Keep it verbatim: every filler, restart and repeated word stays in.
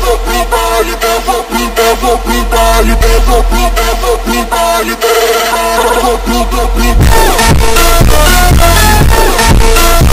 vou pro baile, eu vou pro, eu vou pro baile, eu vou pro, eu vou pro baile, eu vou pro, eu vou pro baile.